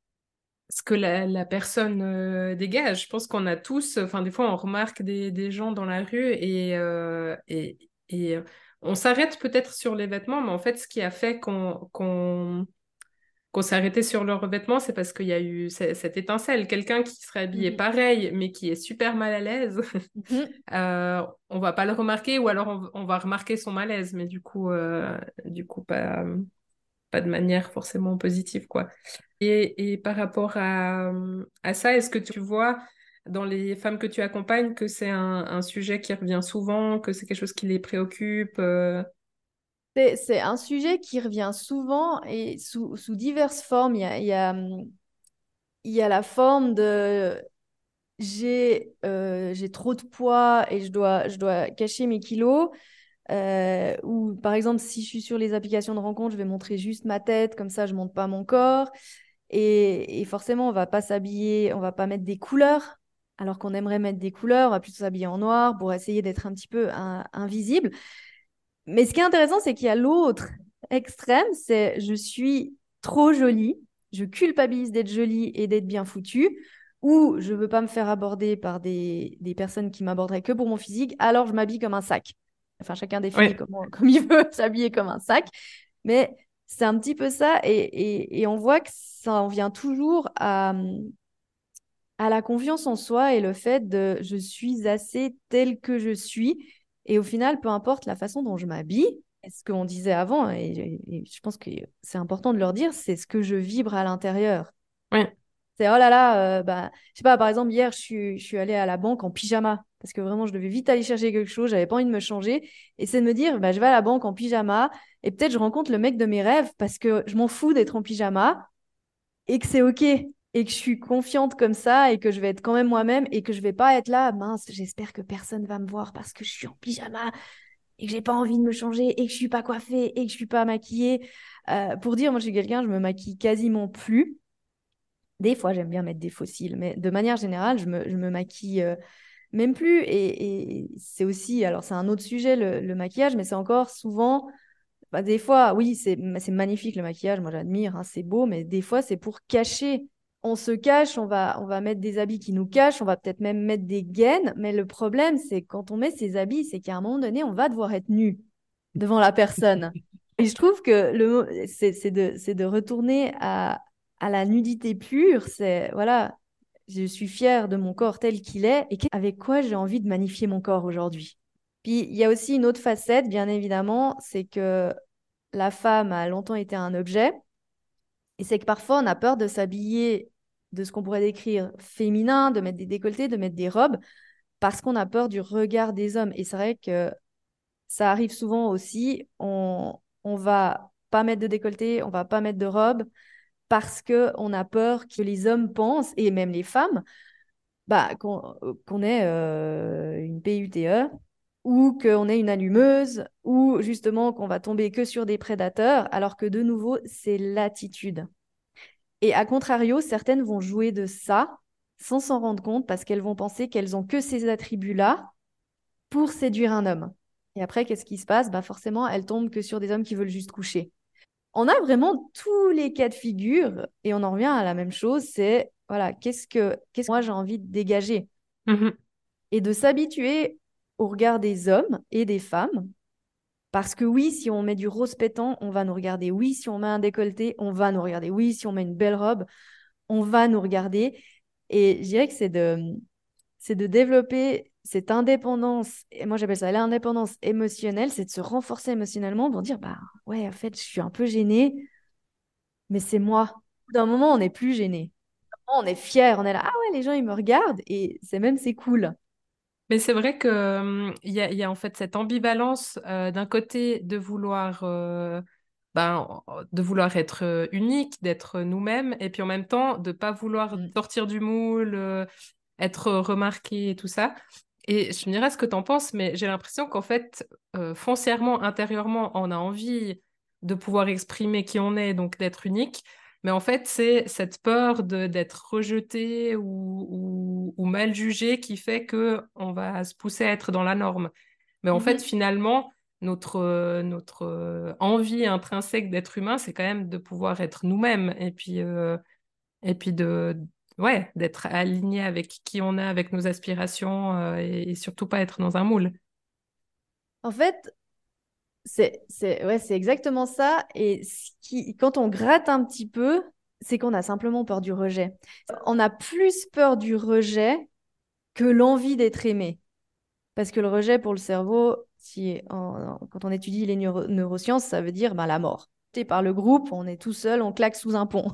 ce que la, la personne euh, dégage. Je pense qu'on a tous, enfin, des fois, on remarque des, des gens dans la rue et, euh, et, et euh, on s'arrête peut-être sur les vêtements, mais en fait, ce qui a fait qu'on qu'on qu'on s'est arrêté sur leurs vêtements, c'est parce qu'il y a eu ce- cette étincelle. Quelqu'un qui serait habillé Mhm. pareil, mais qui est super mal à l'aise, Mhm. euh, on va pas le remarquer, ou alors on, on va remarquer son malaise, mais du coup, euh, du coup pas, pas de manière forcément positive, quoi. Et, et par rapport à, à ça, est-ce que tu vois dans les femmes que tu accompagnes que c'est un, un sujet qui revient souvent, que c'est quelque chose qui les préoccupe euh, C'est, c'est un sujet qui revient souvent et sous, sous diverses formes. Il y a, il y a, hum, il y a la forme de j'ai euh, j'ai trop de poids et je dois, je dois cacher mes kilos. Euh, ou par exemple, si je suis sur les applications de rencontre, je vais montrer juste ma tête, comme ça je montre pas mon corps. Et, et forcément, on va pas s'habiller, on va pas mettre des couleurs, alors qu'on aimerait mettre des couleurs, on va plutôt s'habiller en noir pour essayer d'être un petit peu un- invisible. Mais ce qui est intéressant, c'est qu'il y a l'autre extrême, c'est je suis trop jolie, je culpabilise d'être jolie et d'être bien foutue, ou je veux pas me faire aborder par des, des personnes qui m'aborderaient que pour mon physique, alors je m'habille comme un sac. Enfin, chacun définit Oui. comment, comme il veut s'habiller comme un sac, mais c'est un petit peu ça, et, et, et on voit que ça en vient toujours à, à la confiance en soi et le fait de je suis assez telle que je suis. Et au final, peu importe la façon dont je m'habille, ce qu'on disait avant, et, et je pense que c'est important de leur dire, c'est ce que je vibre à l'intérieur. Oui. C'est oh là là, euh, bah, je sais pas, par exemple, hier, je suis, je suis allée à la banque en pyjama parce que vraiment, je devais vite aller chercher quelque chose, j'avais pas envie de me changer. Et c'est de me dire, bah, je vais à la banque en pyjama et peut-être je rencontre le mec de mes rêves parce que je m'en fous d'être en pyjama et que c'est OK et que je suis confiante comme ça et que je vais être quand même moi-même et que je vais pas être là, mince, j'espère que personne va me voir parce que je suis en pyjama et que j'ai pas envie de me changer et que je suis pas coiffée et que je suis pas maquillée. Euh, pour dire, moi, je suis quelqu'un, je me maquille quasiment plus. Des fois, j'aime bien mettre des faux cils, mais de manière générale, je me, je me maquille euh, même plus. Et, et c'est aussi, alors c'est un autre sujet, le, le maquillage, mais c'est encore souvent, bah, des fois, oui, c'est c'est magnifique le maquillage, moi j'admire, hein, c'est beau, mais des fois, c'est pour cacher. On se cache, on va, on va mettre des habits qui nous cachent, on va peut-être même mettre des gaines, mais le problème, c'est quand on met ces habits, c'est qu'à un moment donné, on va devoir être nu devant la personne. Et je trouve que le, c'est c'est de, c'est de retourner à, à la nudité pure. C'est, voilà, je suis fière de mon corps tel qu'il est et avec quoi j'ai envie de magnifier mon corps aujourd'hui. Puis il y a aussi une autre facette, bien évidemment, c'est que la femme a longtemps été un objet et c'est que parfois on a peur de s'habiller de ce qu'on pourrait décrire féminin, de mettre des décolletés, de mettre des robes, parce qu'on a peur du regard des hommes. Et c'est vrai que ça arrive souvent aussi, on, on va pas mettre de décolleté, on va pas mettre de robe parce que on a peur que les hommes pensent, et même les femmes, bah, qu'on qu'on est euh, une P U T E ou qu'on est une allumeuse ou justement qu'on va tomber que sur des prédateurs, alors que de nouveau, c'est l'attitude. Et à contrario, certaines vont jouer de ça sans s'en rendre compte parce qu'elles vont penser qu'elles ont que ces attributs-là pour séduire un homme. Et après, qu'est-ce qui se passe? Bah forcément, elle tombe que sur des hommes qui veulent juste coucher. On a vraiment tous les cas de figure et on en revient à la même chose, c'est voilà, qu'est-ce que, qu'est-ce que moi j'ai envie de dégager? Mhm. et de s'habituer au regard des hommes et des femmes. Parce que oui, si on met du rose pétant, on va nous regarder. Oui, si on met un décolleté, on va nous regarder. Oui, si on met une belle robe, on va nous regarder. Et je dirais que c'est de, c'est de développer cette indépendance, et moi j'appelle ça l'indépendance émotionnelle, c'est de se renforcer émotionnellement pour dire, bah ouais, en fait, je suis un peu gênée, mais c'est moi. D'un moment, on n'est plus gêné. On est fier, on est là, ah ouais, les gens, ils me regardent, et c'est même, c'est cool. Mais c'est vrai que, hum, il y a, il y a en fait cette ambivalence euh, d'un côté de vouloir, euh, ben, de vouloir être euh, unique, d'être nous-mêmes, et puis en même temps de pas vouloir Mm. sortir du moule, euh, être remarqué et tout ça. Et je me dirais ce que tu en penses, mais j'ai l'impression qu'en fait, euh, foncièrement, intérieurement, on a envie de pouvoir exprimer qui on est, donc d'être unique. Mais en fait, c'est cette peur de d'être rejeté ou, ou, ou mal jugé qui fait que on va se pousser à être dans la norme. Mais en fait, Mhm. finalement, notre, euh, notre euh, envie intrinsèque d'être humain, c'est quand même de pouvoir être nous-mêmes et puis, euh, et puis de, ouais, d'être aligné avec qui on est, avec nos aspirations euh, et, et surtout pas être dans un moule. En fait, c'est, c'est, ouais, c'est exactement ça. Et ce qui, quand on gratte un petit peu, c'est qu'on a simplement peur du rejet. On a plus peur du rejet que l'envie d'être aimé. Parce que le rejet pour le cerveau, si, en- en- quand on étudie les neuro- neurosciences, ça veut dire ben, la mort. T'es par le groupe, on est tout seul, on claque sous un pont.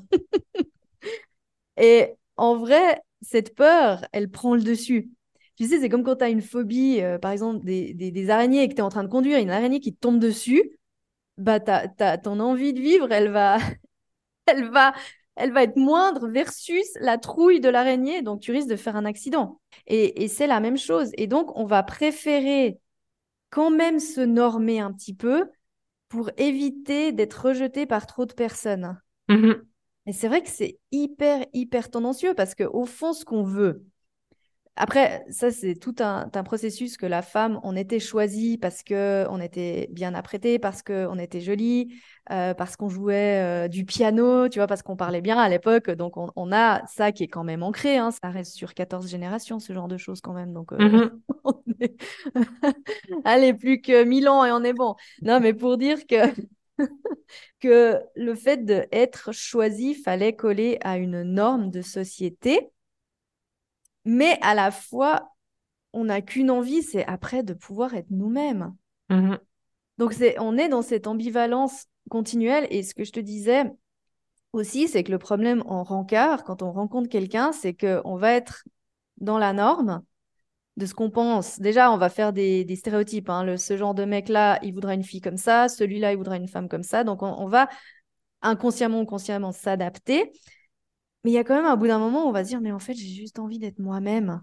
Et en vrai, cette peur, elle prend le dessus. Tu sais, c'est comme quand tu as une phobie, euh, par exemple, des, des, des araignées et que tu es en train de conduire, une araignée qui te tombe dessus, bah, t'as, t'as- ton envie de vivre, elle va, elle va, elle va être moindre versus la trouille de l'araignée, donc tu risques de faire un accident. Et, et c'est la même chose. Et donc, on va préférer quand même se normer un petit peu pour éviter d'être rejeté par trop de personnes. Mhm. Et c'est vrai que c'est hyper, hyper tendancieux parce qu'au fond, ce qu'on veut, après, ça, c'est tout un, un processus que la femme, on était choisie parce qu'on était bien apprêtée, parce qu'on était jolie, euh, parce qu'on jouait euh, du piano, tu vois, parce qu'on parlait bien à l'époque. Donc, on, on a ça qui est quand même ancré. Hein. Ça reste sur quatorze générations, ce genre de choses quand même. Donc, euh, Mhm. on est... allez, plus que mille ans et on est bon. Non, mais pour dire que, que le fait d'être choisi fallait coller à une norme de société, mais à la fois on n'a qu'une envie, c'est après de pouvoir être nous-mêmes. Mhm. Donc, c'est, on est dans cette ambivalence continuelle. Et ce que je te disais aussi, c'est que le problème en rencard, quand on rencontre quelqu'un, c'est qu'on va être dans la norme de ce qu'on pense. Déjà, on va faire des, des stéréotypes. Hein. Le, ce genre de mec-là, il voudra une fille comme ça. Celui-là, il voudra une femme comme ça. Donc, on, on va inconsciemment ou consciemment s'adapter. Mais il y a quand même un bout d'un moment où on va se dire, mais en fait, j'ai juste envie d'être moi-même.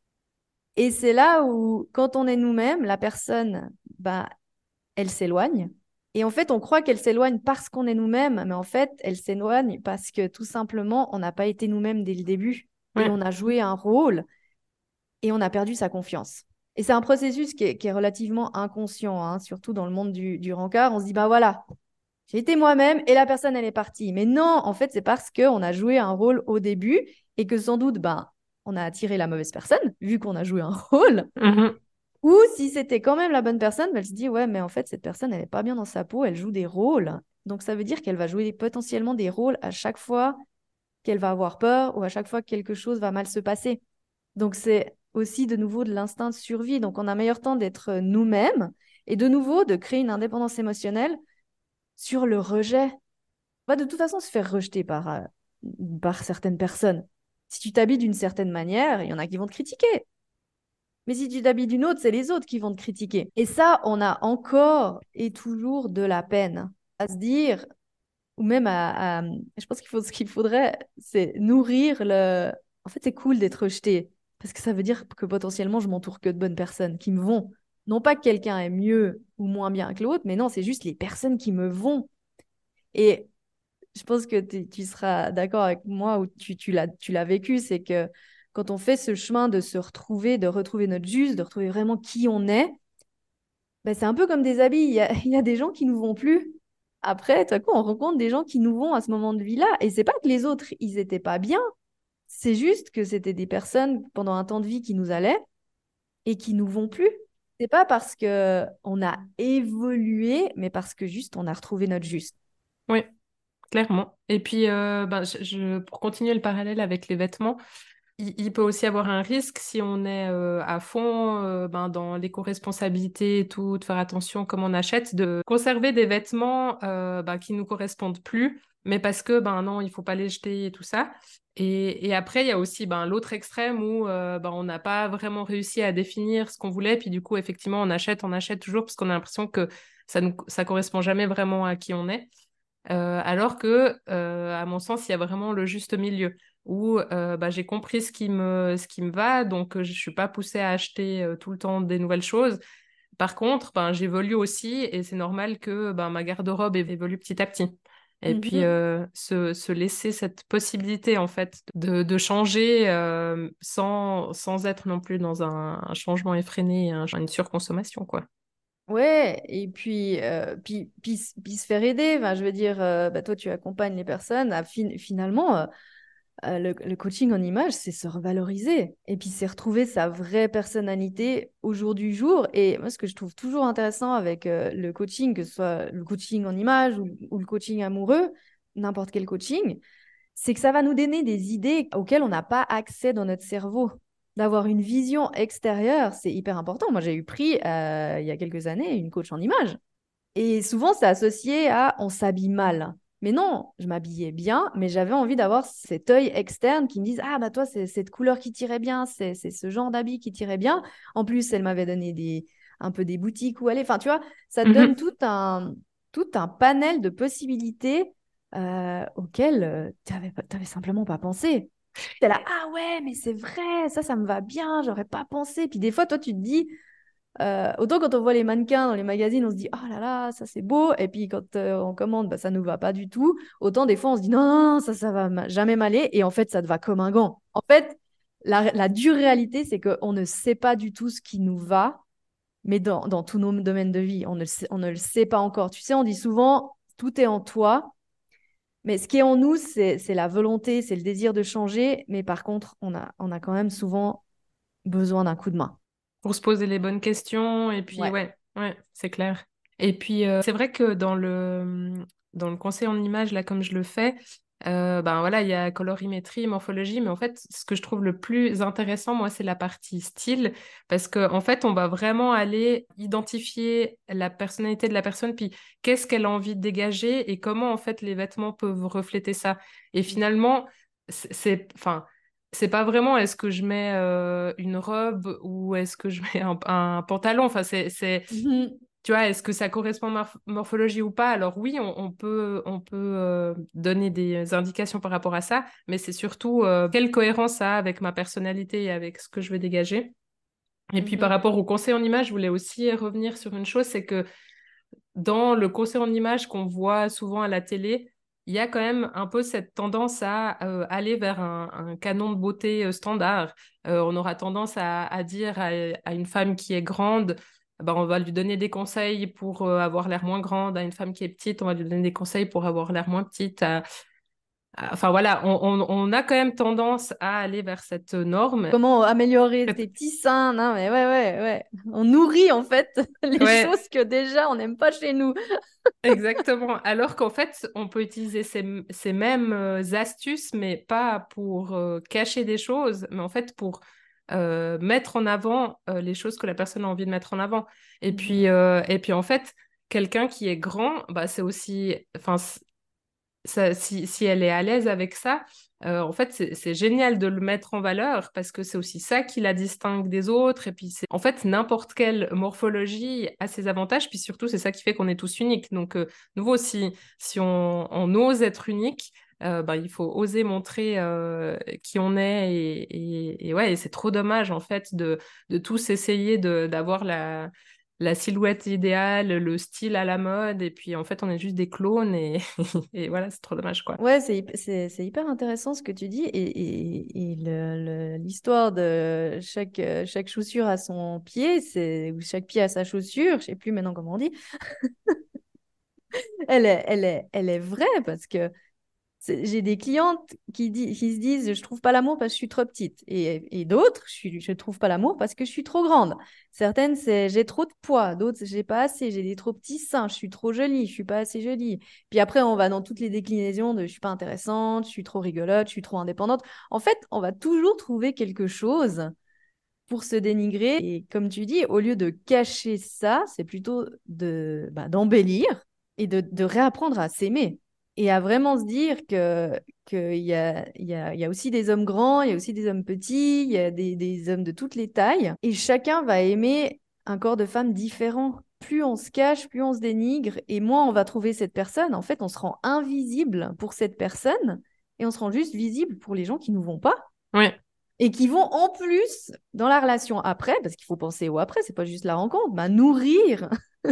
Et c'est là où, quand on est nous-mêmes, la personne, bah, elle s'éloigne. Et en fait, on croit qu'elle s'éloigne parce qu'on est nous-mêmes, mais en fait, elle s'éloigne parce que tout simplement, on n'a pas été nous-mêmes dès le début et Ouais. on a joué un rôle et on a perdu sa confiance. Et c'est un processus qui est, qui est relativement inconscient, hein, surtout dans le monde du, du rencard. On se dit, bah voilà, j'ai été moi-même et la personne, elle est partie. Mais non, en fait, c'est parce qu'on a joué un rôle au début et que sans doute, ben, on a attiré la mauvaise personne, vu qu'on a joué un rôle. Mhm. Ou si c'était quand même la bonne personne, bah, elle se dit, ouais, mais en fait, cette personne, elle n'est pas bien dans sa peau, elle joue des rôles. Donc, ça veut dire qu'elle va jouer potentiellement des rôles à chaque fois qu'elle va avoir peur ou à chaque fois que quelque chose va mal se passer. Donc, c'est aussi de nouveau de l'instinct de survie. Donc, on a meilleur temps d'être nous-mêmes et de nouveau de créer une indépendance émotionnelle sur le rejet. On va de toute façon se faire rejeter par, euh, par certaines personnes. Si tu t'habilles d'une certaine manière, il y en a qui vont te critiquer. Mais si tu t'habilles d'une autre, c'est les autres qui vont te critiquer. Et ça, on a encore et toujours de la peine à se dire, ou même à... à- je pense qu'il faut, ce qu'il faudrait, c'est nourrir le... En fait, c'est cool d'être rejeté, parce que ça veut dire que potentiellement, je m'entoure que de bonnes personnes qui me vont. Non pas que quelqu'un est mieux ou moins bien que l'autre, mais non, c'est juste les personnes qui me vont. Et je pense que tu tu seras d'accord avec moi ou tu, tu l'as, tu l'as vécu, c'est que quand on fait ce chemin de se retrouver, de retrouver notre juste, de retrouver vraiment qui on est, ben c'est un peu comme des habits. Il y a, il y a des gens qui nous vont plus. Après, tout à coup, on rencontre des gens qui nous vont à ce moment de vie-là. Et c'est pas que les autres, ils étaient pas bien. C'est juste que c'était des personnes pendant un temps de vie qui nous allaient. et qui nous vont plus. C'est pas parce que on a évolué, mais parce que juste on a retrouvé notre juste. Oui, clairement. Et puis, euh, ben, je, je- pour continuer le parallèle avec les vêtements, il, il peut aussi avoir un risque si on est euh, à fond euh, ben, dans l'éco-responsabilité et tout, de faire attention comme on achète, de conserver des vêtements euh, ben, qui nous correspondent plus, mais parce que ben non, il faut pas les jeter et tout ça. Et, et après, il y a aussi ben, l'autre extrême où euh, ben, on n'a pas vraiment réussi à définir ce qu'on voulait, puis du coup, effectivement, on achète, on achète toujours parce qu'on a l'impression que ça nous, ça correspond jamais vraiment à qui on est. Euh, alors que, euh, à mon sens, il y a vraiment le juste milieu où euh, bah, j'ai compris ce qui me, ce qui me va, donc euh, je suis pas poussée à acheter euh, tout le temps des nouvelles choses. Par contre, ben, j'évolue aussi et c'est normal que ben, ma garde-robe évolue petit à petit. Et puis, Mhm. euh, se, se laisser cette possibilité, en fait, de, de changer euh, sans, sans être non plus dans un, un changement effréné, un- une surconsommation, quoi. Ouais, et puis, euh, puis, puis, puis se faire aider. Enfin, je veux dire, euh, bah, toi, tu accompagnes les personnes. À fin- finalement, euh, euh, le, le coaching en image, c'est se revaloriser. Et puis, c'est retrouver sa vraie personnalité au jour du jour. Et moi, ce que je trouve toujours intéressant avec euh, le coaching, que ce soit le coaching en image ou, ou le coaching amoureux, n'importe quel coaching, c'est que ça va nous donner des idées auxquelles on n'a pas accès dans notre cerveau. D'avoir une vision extérieure, c'est hyper important. Moi, j'ai eu pris, euh, il y a quelques années, une coach en image. Et souvent, c'est associé à on s'habille mal. Mais non, je m'habillais bien, mais j'avais envie d'avoir cet œil externe qui me dise ah, bah toi, c'est cette couleur qui tirait bien, c'est c'est ce genre d'habit qui tirait bien. En plus, elle m'avait donné des, un peu des boutiques où aller. Enfin, tu vois, ça te donne Mhm. tout un, tout un panel de possibilités euh, auxquelles tu n'avais t'avais simplement pas pensé. T'es là, ah ouais, mais c'est vrai, ça, ça me va bien, j'aurais pas pensé. Puis des fois, toi, tu te dis, euh, autant quand on voit les mannequins dans les magazines, on se dit, oh là là, ça c'est beau. Et puis quand euh, on commande, bah, ça nous va pas du tout. Autant des fois, on se dit, non, non, non, ça, ça va ma- jamais m'aller. Et en fait, ça te va comme un gant. En fait, la, la dure réalité, c'est qu'on ne sait pas du tout ce qui nous va, mais dans, dans tous nos domaines de vie, on ne, le sait, on ne le sait pas encore. Tu sais, on dit souvent, tout est en toi. Mais ce qui est en nous, c'est c'est la volonté, c'est le désir de changer. Mais par contre, on a, on a quand même souvent besoin d'un coup de main. Pour se poser les bonnes questions. Et puis, Ouais. ouais, ouais, c'est clair. Et puis, euh, c'est vrai que dans le, dans le conseil en images, là, comme je le fais, euh, ben voilà, il y a colorimétrie, morphologie, mais en fait, ce que je trouve le plus intéressant, moi, c'est la partie style, parce que en fait, on va vraiment aller identifier la personnalité de la personne, puis qu'est-ce qu'elle a envie de dégager et comment, en fait, les vêtements peuvent refléter ça. Et finalement, c'est, c'est- enfin, c'est pas vraiment est-ce que je mets euh, une robe ou est-ce que je mets un, un pantalon. Enfin, c'est, c'est, Mhm. tu vois, est-ce que ça correspond à morph- morphologie ou pas? Alors oui, on, on peut, on peut euh, donner des indications par rapport à ça, mais c'est surtout euh, quelle cohérence ça a avec ma personnalité et avec ce que je veux dégager. Et puis par Mhm. rapport au conseil en image, je voulais aussi revenir sur une chose, c'est que dans le conseil en images qu'on voit souvent à la télé, il y a quand même un peu cette tendance à euh, aller vers un, un canon de beauté euh, standard. Euh, on aura tendance à, à dire à, à une femme qui est grande, ben, on va lui donner des conseils pour euh, avoir l'air moins grande. À une femme qui est petite, on va lui donner des conseils pour avoir l'air moins petite. À- à- Enfin voilà, on, on- on a quand même tendance à aller vers cette norme. Comment améliorer tes petits seins? Non, mais ouais, ouais, ouais. On nourrit en fait les Ouais, choses que déjà on n'aime pas chez nous. exactement. Alors qu'en fait, on peut utiliser ces, ces mêmes euh, astuces, mais pas pour euh, cacher des choses, mais en fait pour euh, mettre en avant euh, les choses que la personne a envie de mettre en avant. Et puis, Mhm. euh, et puis en fait, quelqu'un qui est grand, bah, c'est aussi, enfin, ça- si, si elle est à l'aise avec ça, euh, en fait, c'est c'est génial de le mettre en valeur parce que c'est aussi ça qui la distingue des autres. Et puis, c'est en fait, n'importe quelle morphologie a ses avantages. Puis surtout, c'est ça qui fait qu'on est tous uniques. Donc, euh, nouveau, si, si on, on ose être unique, euh, ben, il faut oser montrer euh, qui on est. Et, et, et ouais, et c'est trop dommage, en fait, de, de tous essayer de, d'avoir la la silhouette idéale, le style à la mode, et puis en fait, on est juste des clones, et, et voilà, c'est trop dommage, quoi. Ouais, c'est hyp- c'est c'est hyper intéressant ce que tu dis et, et, et le- le- l'histoire de chaque, euh, chaque chaussure à son pied, c'est ou chaque pied à sa chaussure, je sais plus maintenant comment on dit. Elle est, elle est, elle est vraie parce que C'est- J'ai des clientes qui, di- qui se disent, je trouve pas l'amour parce que je suis trop petite. Et, et d'autres, je suis, je trouve pas l'amour parce que je suis trop grande. Certaines, c'est j'ai trop de poids. D'autres, c'est j'ai pas assez. J'ai des trop petits seins. Je suis trop jolie. Je suis pas assez jolie. Puis après, on va dans toutes les déclinaisons de je suis pas intéressante, je suis trop rigolote, je suis trop indépendante. En fait, on va toujours trouver quelque chose pour se dénigrer. Et comme tu dis, au lieu de cacher ça, c'est plutôt de, bah, d'embellir et de, de réapprendre à s'aimer et à vraiment se dire que qu'il y a, il y a, il y a aussi des hommes grands, il y a aussi des hommes petits, il y a des, des hommes de toutes les tailles et chacun va aimer un corps de femme différent. Plus on se cache, plus on se dénigre et moins on va trouver cette personne. En fait, on se rend invisible pour cette personne et on se rend juste visible pour les gens qui ne nous vont pas Oui, et qui vont en plus, dans la relation après, parce qu'il faut penser au après, c'est pas juste la rencontre, bah, nourrir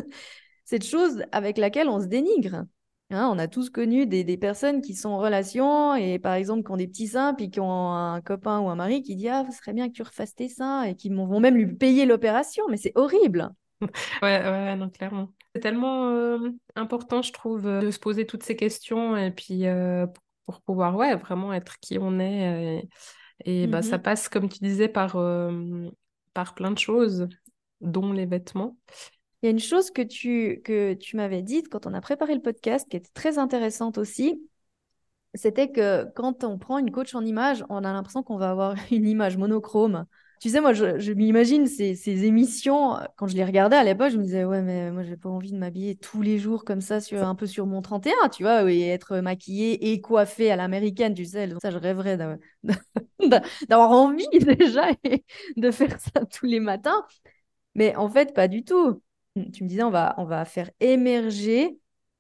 cette chose avec laquelle on se dénigre. Hein, on a tous connu des, des personnes qui sont en relation et par exemple qui ont des petits seins puis qui ont un copain ou un mari qui dit ah ce serait bien que tu refasses tes seins et qui vont même lui payer l'opération, mais c'est horrible. ouais, ouais, non, clairement. C'est tellement euh, important, je trouve, euh, de se poser toutes ces questions et puis euh, pour, pour pouvoir, ouais, vraiment être qui on est. euh, Et, bah, ça Mhm. passe, comme tu disais, par, euh, par plein de choses, dont les vêtements. Il y a une chose que tu, que tu m'avais dite quand on a préparé le podcast qui était très intéressante aussi, c'était que quand on prend une coach en image, on a l'impression qu'on va avoir une image monochrome. Tu sais, moi, je, je m'imagine ces, ces émissions, euh, quand je les regardais à l'époque, je me disais, ouais, mais moi, j'ai pas envie de m'habiller tous les jours comme ça, sur, un peu sur mon trente et un, tu vois, et être maquillée et coiffée à l'américaine, tu sais. Ça, je rêverais d'a- d'a- d'avoir envie déjà et de faire ça tous les matins. Mais en fait, pas du tout. Tu me disais, on va, on va faire émerger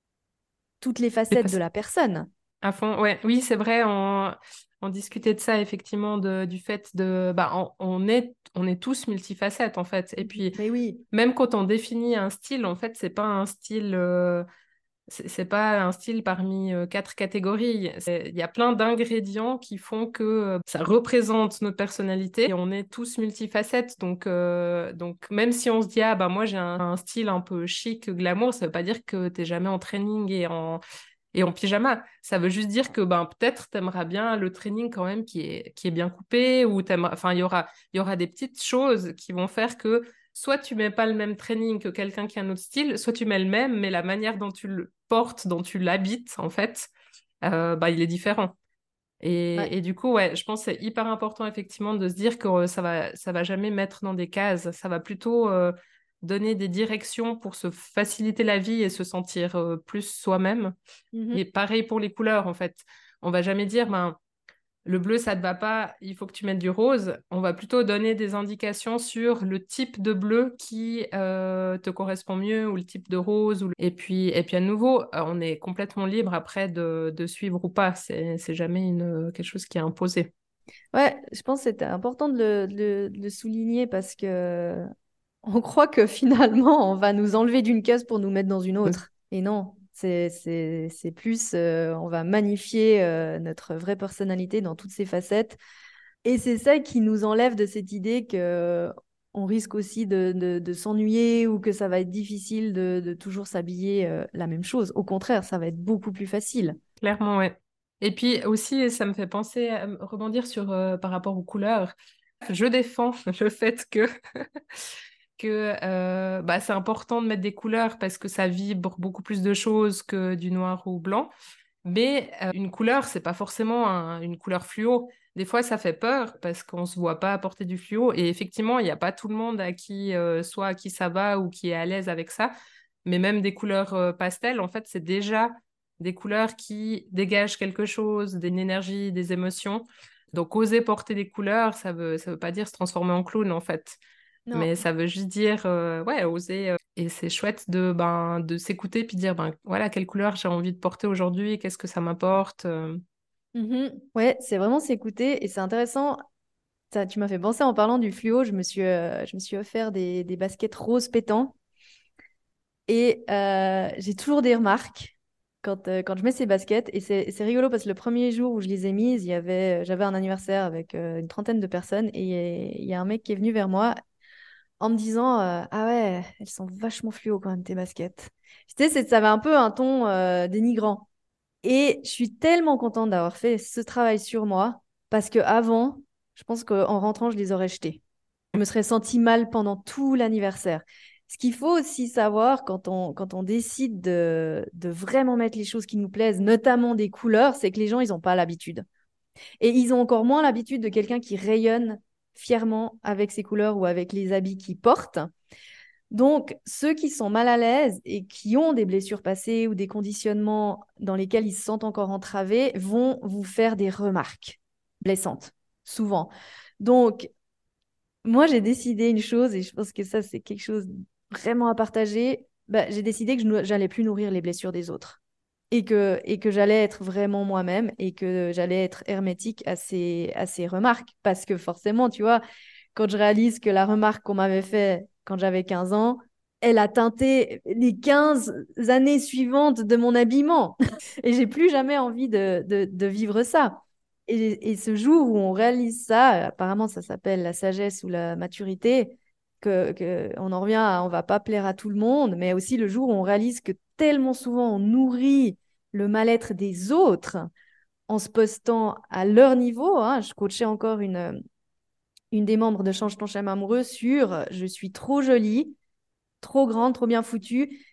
toutes les Et facettes de parce- la personne. À fond, ouais, oui, c'est vrai, on, on discutait de ça, effectivement, de, du fait de, bah, on, on est, on est tous multifacettes, en fait. Et puis, Mais oui. même quand on définit un style, en fait, c'est pas un style, euh, c'est c'est pas un style parmi euh, quatre catégories. C'est- Il y a plein d'ingrédients qui font que euh, ça représente notre personnalité et on est tous multifacettes. Donc, euh, donc même si on se dit, ah bah moi j'ai un, un style un peu chic, glamour, ça veut pas dire que t'es jamais en training et en, et en pyjama. Ça veut juste dire que ben, peut-être t'aimeras bien le training quand même qui est, qui est bien coupé ou t'aimeras, enfin, il y aura, il y aura des petites choses qui vont faire que soit tu mets pas le même training que quelqu'un qui a un autre style, soit tu mets le même, mais la manière dont tu le portes, dont tu l'habites, en fait, euh, bah, il est différent. Ouais. Et, et du coup, ouais, je pense que c'est hyper important effectivement de se dire que euh, ça va, ça va jamais mettre dans des cases, ça va plutôt euh, donner des directions pour se faciliter la vie et se sentir euh, plus soi-même. Mhm. Et pareil pour les couleurs, en fait. On va jamais dire, ben, le bleu, ça te va pas, il faut que tu mettes du rose. On va plutôt donner des indications sur le type de bleu qui euh, te correspond mieux ou le type de rose. Ou... Et puis, et puis à nouveau, euh, on est complètement libre après de, de suivre ou pas. C'est, c'est jamais une, quelque chose qui est imposé. Ouais, je pense que c'était important de le, de le- de le souligner parce que on croit que finalement, on va nous enlever d'une case pour nous mettre dans une autre. Et non, c'est, c'est, c'est plus, euh, on va magnifier euh, notre vraie personnalité dans toutes ses facettes. Et c'est ça qui nous enlève de cette idée que on risque aussi de, de, de s'ennuyer ou que ça va être difficile de, de toujours s'habiller euh, la même chose. Au contraire, ça va être beaucoup plus facile. Clairement, ouais. Et puis aussi, ça me fait penser à rebondir sur euh, par rapport aux couleurs. Je défends le fait que que euh, bah, c'est important de mettre des couleurs parce que ça vibre beaucoup plus de choses que du noir ou blanc. Mais euh, une couleur, c'est pas forcément un- une couleur fluo. Des fois, ça fait peur parce qu'on se voit pas apporter du fluo. Et effectivement, il n'y a pas tout le monde à qui, euh, soit à qui ça va ou qui est à l'aise avec ça. Mais même des couleurs euh, pastel, en fait, c'est déjà des couleurs qui dégagent quelque chose, d'une énergie, des émotions. Donc, oser porter des couleurs, ça veut, ça veut pas dire se transformer en clown, en fait. Non. Mais ça veut juste dire, euh, ouais, oser. euh, et c'est chouette de, ben, de s'écouter puis dire, ben, voilà, quelle couleur j'ai envie de porter aujourd'hui, qu'est-ce que ça m'apporte. euh. Mhm. Ouais, c'est vraiment s'écouter et c'est intéressant. Ça, tu m'as fait penser en parlant du fluo, je me suis, euh, je me suis offert des, des baskets roses pétants et euh, j'ai toujours des remarques quand, euh, quand je mets ces baskets et c'est c'est rigolo parce que le premier jour où je les ai mises, il y avait, j'avais un anniversaire avec euh, une trentaine de personnes et il y a un mec qui est venu vers moi en me disant euh, ah ouais, elles sont vachement fluo quand même tes baskets. Tu sais, c'est- ça avait un peu un ton euh, dénigrant. Et je suis tellement contente d'avoir fait ce travail sur moi parce que avant, je pense qu'en rentrant, je les aurais jetés. Je me serais sentie mal pendant tout l'anniversaire. Ce qu'il faut aussi savoir quand on, quand on décide de, de vraiment mettre les choses qui nous plaisent, notamment des couleurs, c'est que les gens, ils n'ont pas l'habitude. Et ils ont encore moins l'habitude de quelqu'un qui rayonne fièrement avec ses couleurs ou avec les habits qu'il porte. Donc, ceux qui sont mal à l'aise et qui ont des blessures passées ou des conditionnements dans lesquels ils se sentent encore entravés vont vous faire des remarques blessantes, souvent. Donc, moi, j'ai décidé une chose et je pense que ça, c'est quelque chose vraiment à partager. Bah, j'ai décidé que je n'allais plus nourrir les blessures des autres et que, et que j'allais être vraiment moi-même et que j'allais être hermétique à ces, à ces remarques. Parce que forcément, tu vois, quand je réalise que la remarque qu'on m'avait faite quand j'avais quinze ans, elle a teinté les quinze années suivantes de mon habillement. Et j'ai plus jamais envie de, de, de vivre ça. Et, et ce jour où on réalise ça, apparemment ça s'appelle la sagesse ou la maturité, que, que on en revient à on va pas plaire à tout le monde, mais aussi le jour où on réalise que tellement souvent on nourrit le mal-être des autres en se postant à leur niveau. Hein. Je coachais encore une, une des membres de Change ton schéma amoureux sur euh, je suis trop jolie, trop grande, trop bien foutue.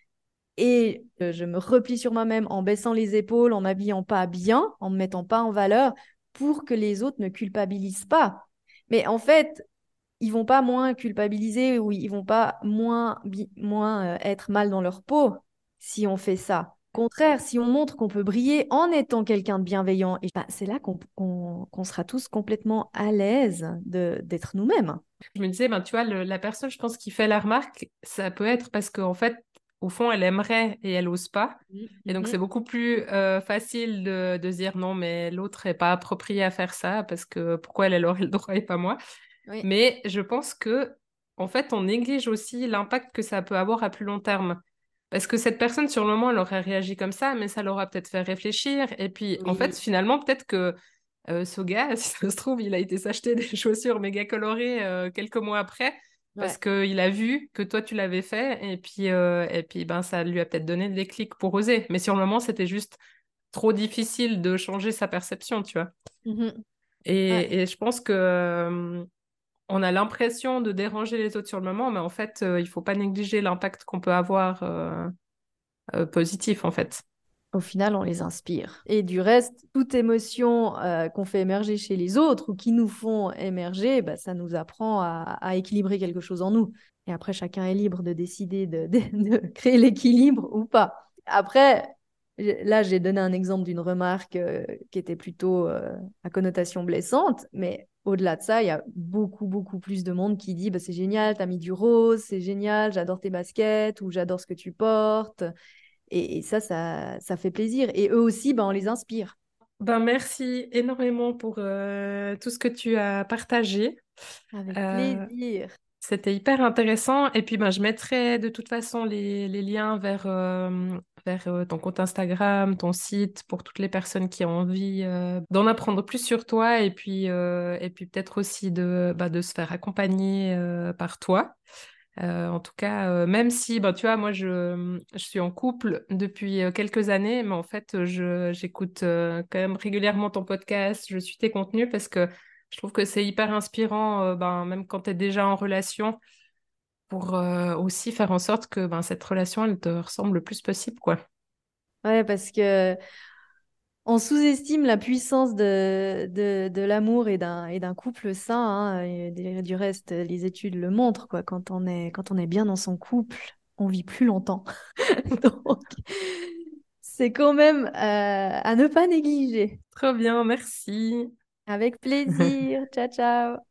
Et euh, je me replie sur moi-même en baissant les épaules, en m'habillant pas bien, en me mettant pas en valeur pour que les autres ne culpabilisent pas. Mais en fait, ils vont pas moins culpabiliser ou ils vont pas moins, bi- moins euh, être mal dans leur peau si on fait ça. Au contraire, si on montre qu'on peut briller en étant quelqu'un de bienveillant, et bah, c'est là qu'on qu'on- qu'on sera tous complètement à l'aise de, d'être nous-mêmes. Je me disais, ben, tu vois, le- la personne, je pense, qui fait la remarque, ça peut être parce qu'en fait, au fond, elle aimerait et elle ose pas. Et donc, c'est Mhm. beaucoup plus euh, facile de, de se dire non, mais l'autre est pas approprié à faire ça parce que pourquoi elle, elle aurait le droit et pas moi. Oui, Mais je pense que, en fait, on néglige aussi l'impact que ça peut avoir à plus long terme. Parce que cette personne, sur le moment, elle aurait réagi comme ça, mais ça l'aura peut-être fait réfléchir. Et puis, en fait, oui, finalement, peut-être que euh, ce gars, si ça se trouve, il a été s'acheter des chaussures méga colorées euh, quelques mois après, parce ouais. qu'il a vu que toi, tu l'avais fait. Et puis, euh, et puis ben, ça lui a peut-être donné le déclic pour oser. Mais sur le moment, c'était juste trop difficile de changer sa perception, tu vois. Mhm. Ouais. Et, et je pense que euh, on a l'impression de déranger les autres sur le moment, mais en fait, euh, il faut pas négliger l'impact qu'on peut avoir euh, euh, positif, en fait. Au final, on les inspire. Et du reste, toute émotion euh, qu'on fait émerger chez les autres ou qui nous font émerger, bah, ça nous apprend à, à équilibrer quelque chose en nous. Et après, chacun est libre de décider de, de- de créer l'équilibre ou pas. Après, j'ai- là, j'ai donné un exemple d'une remarque euh, qui était plutôt euh, à connotation blessante, mais au-delà de ça, il y a beaucoup, beaucoup plus de monde qui dit bah, c'est génial, t'as mis du rose, c'est génial, j'adore tes baskets ou j'adore ce que tu portes. Et, et ça, ça, ça fait plaisir. Et eux aussi, ben, on les inspire. Ben, merci énormément pour euh, tout ce que tu as partagé. Avec Euh, plaisir. C'était hyper intéressant. Et puis, ben, je mettrai de toute façon les, les liens vers, euh, vers euh, ton compte Instagram, ton site, pour toutes les personnes qui ont envie euh, d'en apprendre plus sur toi et puis, euh, et puis peut-être aussi de, bah, de se faire accompagner euh, par toi. Euh, en tout cas, euh, même si, ben, tu vois, moi, je, je suis en couple depuis euh, quelques années, mais en fait, je, j'écoute euh, quand même régulièrement ton podcast, je suis tes contenus parce que je trouve que c'est hyper inspirant, euh, ben, même quand tu es déjà en relation, pour euh, aussi faire en sorte que ben, cette relation, elle te ressemble le plus possible, quoi. Ouais, parce que on sous-estime la puissance de, de, de l'amour et d'un, et d'un couple sain. Hein. Et du du reste, les études le montrent, quoi. Quand on est, quand on est bien dans son couple, on vit plus longtemps. Donc, c'est quand même euh, à ne pas négliger. Trop bien, merci. Avec plaisir. Ciao, ciao.